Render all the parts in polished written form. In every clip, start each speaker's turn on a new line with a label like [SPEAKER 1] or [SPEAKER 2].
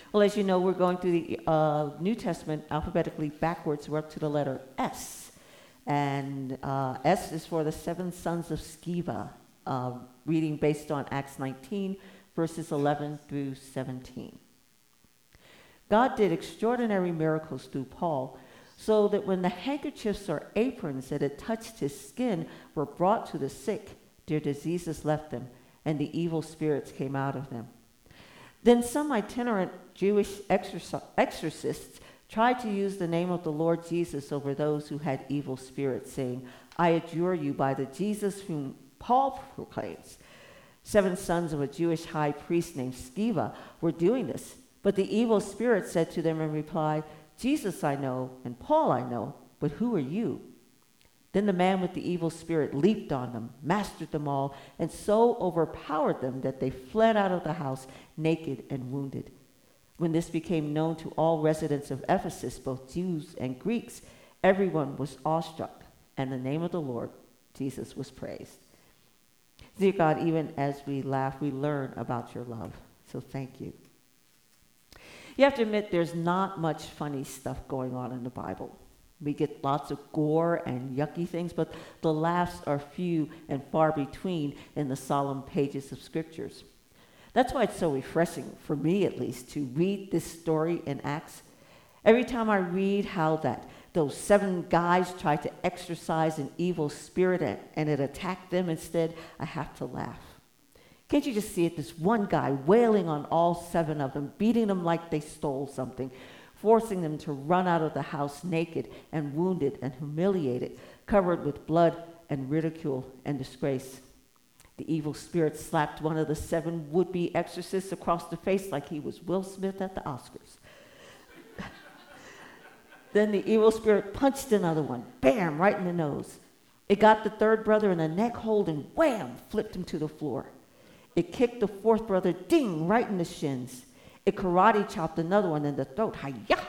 [SPEAKER 1] Well, as you know, we're going through the New Testament alphabetically backwards. We're up to the letter S. And S is for the seven sons of Sceva, reading based on Acts 19, verses 11 through 17. God did extraordinary miracles through Paul, so that when the handkerchiefs or aprons that had touched his skin were brought to the sick, their diseases left them, and the evil spirits came out of them. Then some itinerant Jewish exorcists tried to use the name of the Lord Jesus over those who had evil spirits, saying, I adjure you by the Jesus whom Paul proclaims. 7 sons of a Jewish high priest named Sceva were doing this, but the evil spirit said to them in reply, Jesus I know, and Paul I know, but who are you? Then the man with the evil spirit leaped on them, mastered them all, and so overpowered them that they fled out of the house naked and wounded. When this became known to all residents of Ephesus, both Jews and Greeks, everyone was awestruck, and the name of the Lord Jesus was praised. Dear God, even as we laugh, we learn about your love. So thank you. You have to admit there's not much funny stuff going on in the Bible. We get lots of gore and yucky things, but the laughs are few and far between in the solemn pages of scriptures. That's why it's so refreshing, for me at least, to read this story in Acts. Every time I read how those 7 guys tried to exorcise an evil spirit and it attacked them instead, I have to laugh. Can't you just see it? This one guy wailing on all 7 of them, beating them like they stole something, forcing them to run out of the house naked and wounded and humiliated, covered with blood and ridicule and disgrace. The evil spirit slapped one of the 7 would-be exorcists across the face like he was Will Smith at the Oscars. Then the evil spirit punched another one, bam, right in the nose. It got the 3rd brother in the neck hold and wham, flipped him to the floor. It kicked the 4th brother, ding, right in the shins. It karate chopped another one in the throat, hi-ya!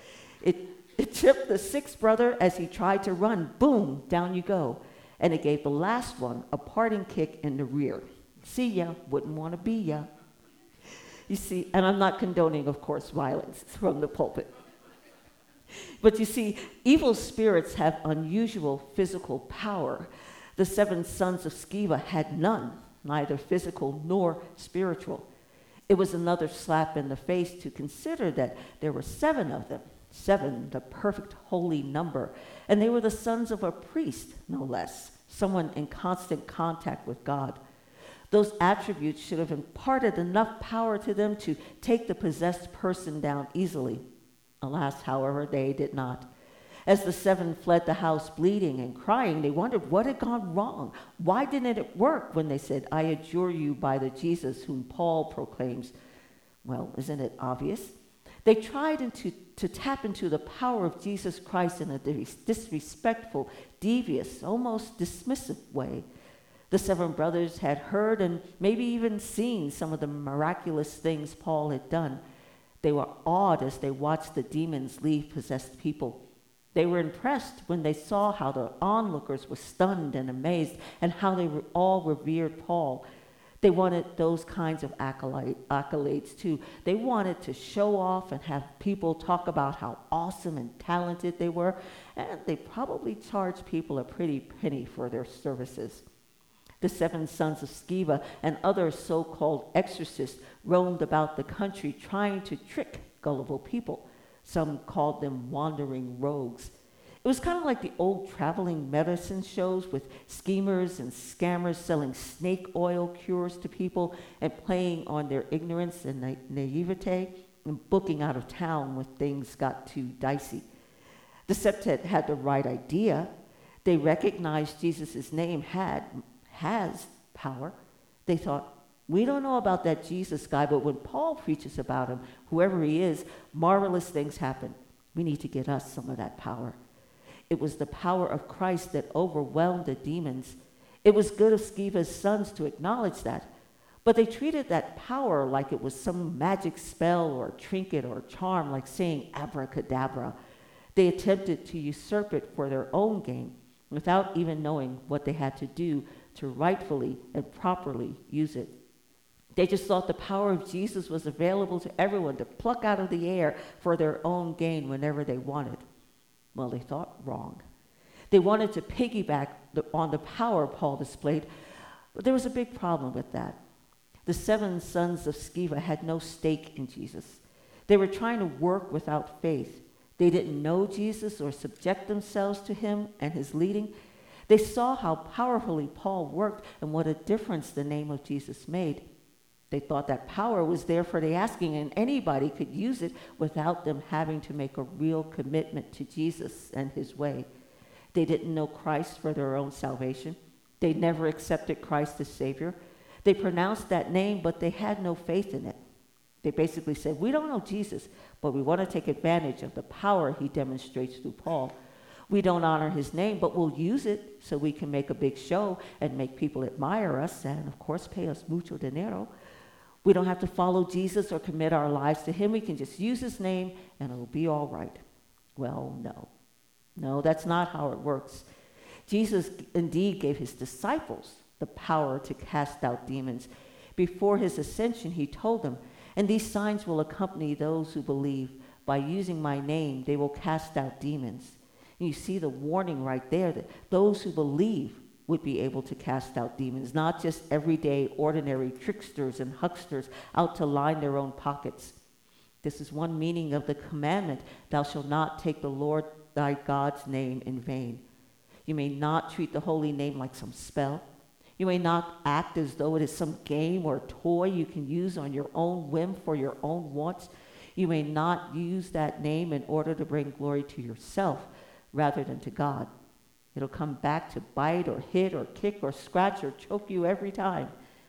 [SPEAKER 1] It tripped the 6th brother as he tried to run, boom, down you go. And it gave the last one a parting kick in the rear. See ya, wouldn't want to be ya. You see, and I'm not condoning, of course, violence from the pulpit. But you see, evil spirits have unusual physical power. The 7 sons of Sceva had none, neither physical nor spiritual. It was another slap in the face to consider that there were 7 of them, 7, the perfect holy number, and they were the sons of a priest, no less, someone in constant contact with God. Those attributes should have imparted enough power to them to take the possessed person down easily. Alas, however, they did not. As the 7 fled the house bleeding and crying, they wondered what had gone wrong. Why didn't it work when they said, I adjure you by the Jesus whom Paul proclaims? Well, isn't it obvious? They tried to tap into the power of Jesus Christ in a disrespectful, devious, almost dismissive way. The 7 brothers had heard and maybe even seen some of the miraculous things Paul had done. They were awed as they watched the demons leave possessed people. They were impressed when they saw how the onlookers were stunned and amazed and how they all revered Paul. They wanted those kinds of accolades too. They wanted to show off and have people talk about how awesome and talented they were, and they probably charged people a pretty penny for their services. The 7 sons of Sceva and other so-called exorcists roamed about the country trying to trick gullible people. Some called them wandering rogues. It was kind of like the old traveling medicine shows with schemers and scammers selling snake oil cures to people and playing on their ignorance and naivete and booking out of town when things got too dicey. The septet had the right idea. They recognized Jesus' name has power. They thought, we don't know about that Jesus guy, but when Paul preaches about him, whoever he is, marvelous things happen. We need to get us some of that power. It was the power of Christ that overwhelmed the demons. It was good of Sceva's sons to acknowledge that, but they treated that power like it was some magic spell or trinket or charm, like saying abracadabra. They attempted to usurp it for their own gain without even knowing what they had to do to rightfully and properly use it. They just thought the power of Jesus was available to everyone to pluck out of the air for their own gain whenever they wanted. Well, they thought wrong. They wanted to piggyback on the power Paul displayed, but there was a big problem with that. The 7 sons of Sceva had no stake in Jesus. They were trying to work without faith. They didn't know Jesus or subject themselves to him and his leading. They saw how powerfully Paul worked and what a difference the name of Jesus made. They thought that power was there for the asking, and anybody could use it without them having to make a real commitment to Jesus and his way. They didn't know Christ for their own salvation. They never accepted Christ as Savior. They pronounced that name, but they had no faith in it. They basically said, we don't know Jesus, but we want to take advantage of the power he demonstrates through Paul. We don't honor his name, but we'll use it so we can make a big show and make people admire us and, of course, pay us mucho dinero. We don't have to follow Jesus or commit our lives to him. We can just use his name and it'll be all right. Well, no. No, that's not how it works. Jesus indeed gave his disciples the power to cast out demons. Before his ascension, he told them, and these signs will accompany those who believe. By using my name, they will cast out demons. And you see the warning right there that those who believe would be able to cast out demons, not just everyday, ordinary tricksters and hucksters out to line their own pockets. This is one meaning of the commandment, thou shalt not take the Lord thy God's name in vain. You may not treat the holy name like some spell. You may not act as though it is some game or toy you can use on your own whim for your own wants. You may not use that name in order to bring glory to yourself rather than to God. It'll come back to bite or hit or kick or scratch or choke you every time.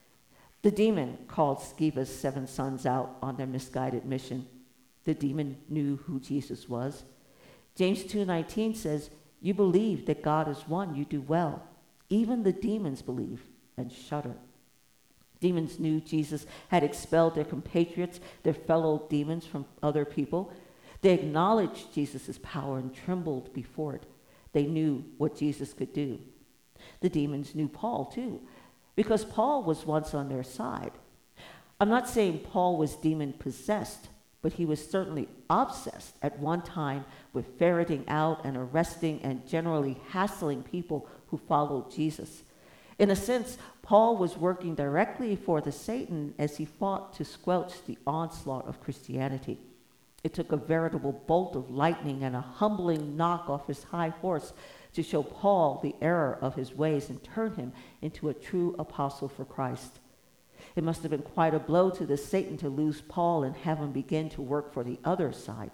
[SPEAKER 1] The demon called Sceva's 7 sons out on their misguided mission. The demon knew who Jesus was. James 2:19 says, you believe that God is one, you do well. Even the demons believe and shudder. Demons knew Jesus had expelled their compatriots, their fellow demons from other people. They acknowledged Jesus' power and trembled before it. They knew what Jesus could do. The demons knew Paul too, because Paul was once on their side. I'm not saying Paul was demon-possessed, but he was certainly obsessed at one time with ferreting out and arresting and generally hassling people who followed Jesus. In a sense, Paul was working directly for the Satan as he fought to squelch the onslaught of Christianity. It took a veritable bolt of lightning and a humbling knock off his high horse to show Paul the error of his ways and turn him into a true apostle for Christ. It must have been quite a blow to the Satan to lose Paul and have him begin to work for the other side.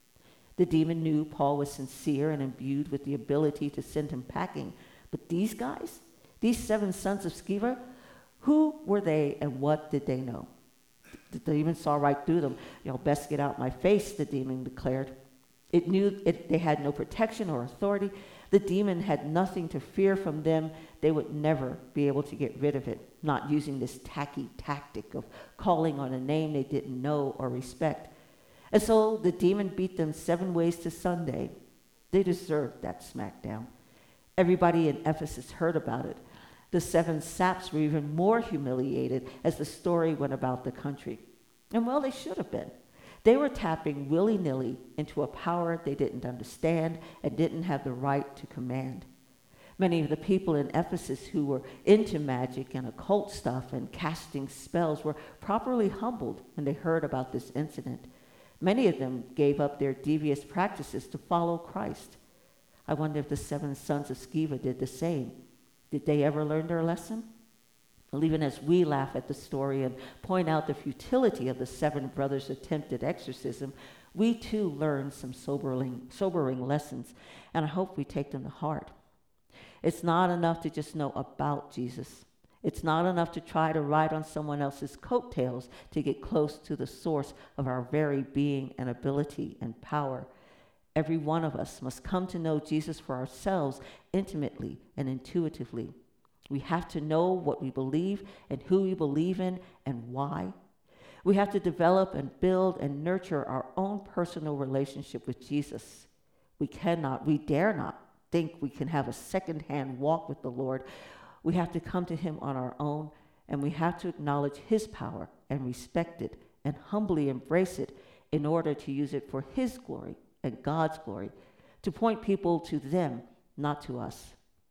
[SPEAKER 1] The demon knew Paul was sincere and imbued with the ability to send him packing. But these guys, these 7 sons of Sceva, who were they and what did they know? The demon saw right through them. Best get out my face, the demon declared. It knew they had no protection or authority. The demon had nothing to fear from them. They would never be able to get rid of it, not using this tacky tactic of calling on a name they didn't know or respect. And so the demon beat them 7 ways to Sunday. They deserved that smackdown. Everybody in Ephesus heard about it. The 7 saps were even more humiliated as the story went about the country. And well, they should have been. They were tapping willy-nilly into a power they didn't understand and didn't have the right to command. Many of the people in Ephesus who were into magic and occult stuff and casting spells were properly humbled when they heard about this incident. Many of them gave up their devious practices to follow Christ. I wonder if the 7 sons of Sceva did the same. Did they ever learn their lesson? Well, even as we laugh at the story and point out the futility of the 7 brothers' attempted exorcism, we too learn some sobering lessons, and I hope we take them to heart. It's not enough to just know about Jesus. It's not enough to try to ride on someone else's coattails to get close to the source of our very being and ability and power. Every one of us must come to know Jesus for ourselves intimately and intuitively. We have to know what we believe and who we believe in and why. We have to develop and build and nurture our own personal relationship with Jesus. We dare not think we can have a second-hand walk with the Lord. We have to come to him on our own and we have to acknowledge his power and respect it and humbly embrace it in order to use it for his glory and God's glory, to point people to them, not to us.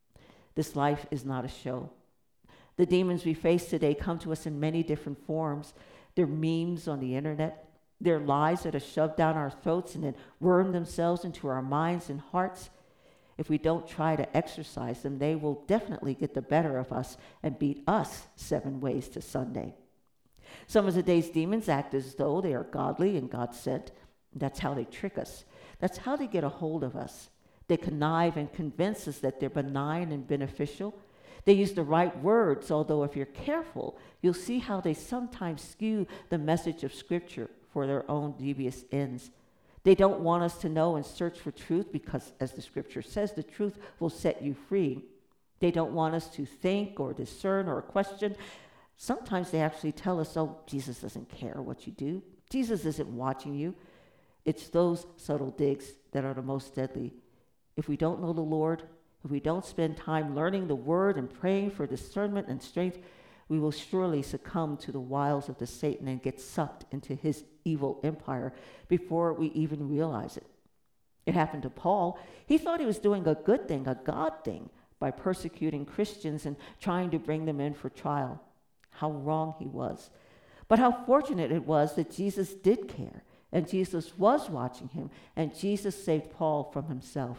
[SPEAKER 1] This life is not a show. The demons we face today come to us in many different forms. They're memes on the internet. They're lies that are shoved down our throats and then worm themselves into our minds and hearts. If we don't try to exorcise them, they will definitely get the better of us and beat us 7 ways to Sunday. Some of today's demons act as though they are godly and God-sent. That's how they trick us. That's how they get a hold of us. They connive and convince us that they're benign and beneficial. They use the right words, although if you're careful, you'll see how they sometimes skew the message of Scripture for their own devious ends. They don't want us to know and search for truth because, as the Scripture says, the truth will set you free. They don't want us to think or discern or question. Sometimes they actually tell us, oh, Jesus doesn't care what you do. Jesus isn't watching you. It's those subtle digs that are the most deadly. If we don't know the Lord, if we don't spend time learning the Word and praying for discernment and strength, we will surely succumb to the wiles of the Satan and get sucked into his evil empire before we even realize it. It happened to Paul. He thought he was doing a good thing, a God thing, by persecuting Christians and trying to bring them in for trial. How wrong he was. But how fortunate it was that Jesus did care, and Jesus was watching him, and Jesus saved Paul from himself.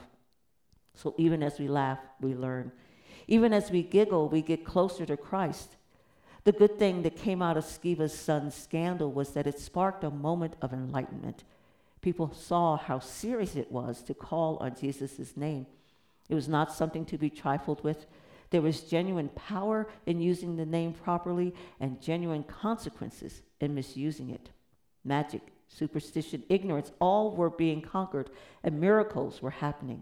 [SPEAKER 1] So even as we laugh, we learn. Even as we giggle, we get closer to Christ. The good thing that came out of Skeva's son's scandal was that it sparked a moment of enlightenment. People saw how serious it was to call on Jesus' name. It was not something to be trifled with. There was genuine power in using the name properly and genuine consequences in misusing it. Magic, superstition, ignorance, all were being conquered, and miracles were happening.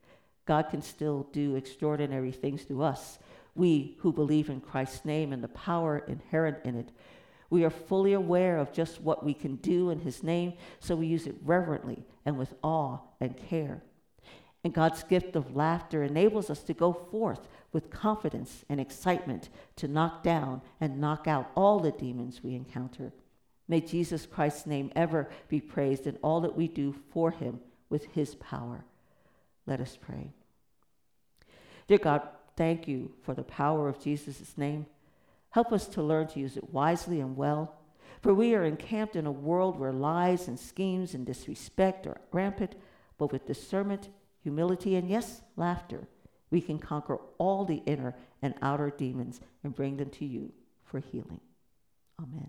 [SPEAKER 1] God can still do extraordinary things through us, we who believe in Christ's name and the power inherent in it. We are fully aware of just what we can do in his name, so we use it reverently and with awe and care. And God's gift of laughter enables us to go forth with confidence and excitement to knock down and knock out all the demons we encounter. May Jesus Christ's name ever be praised in all that we do for him with his power. Let us pray. Dear God, thank you for the power of Jesus' name. Help us to learn to use it wisely and well, for we are encamped in a world where lies and schemes and disrespect are rampant, but with discernment, humility, and yes, laughter, we can conquer all the inner and outer demons and bring them to you for healing. Amen.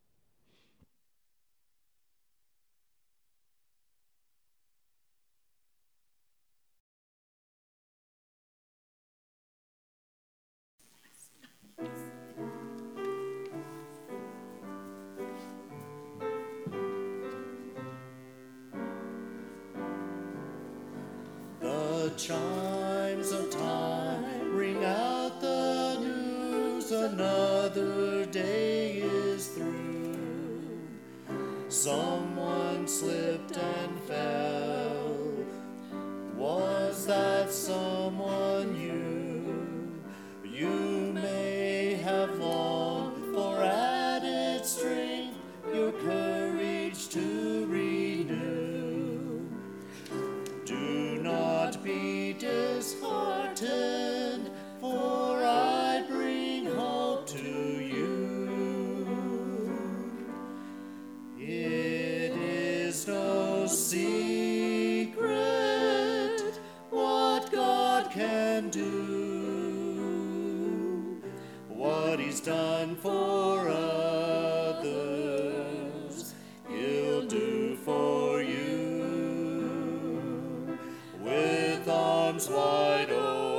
[SPEAKER 2] The chimes of time ring out the news, another day is through. Someone slipped and fell. Was that someone you? You may have longed for added strength, your courage to renew. Do not be disheartened, for I bring hope to you. It is no secret what God can do, what he's done for others, he'll do for you. With arms wide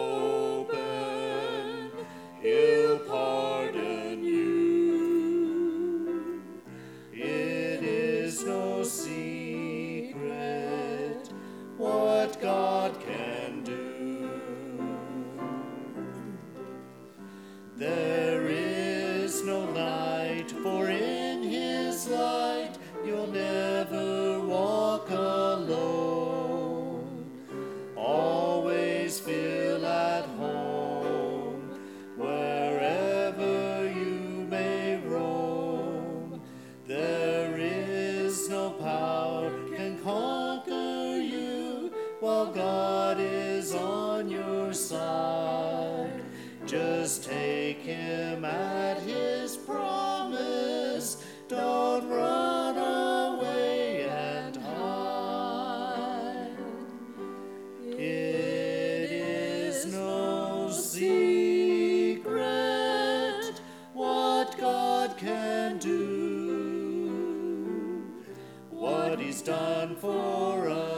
[SPEAKER 2] open, he'll pardon you. It is no secret what God can do. There is no Just take him at his promise. Don't run away and hide. It is no secret what God can do, what he's done for us.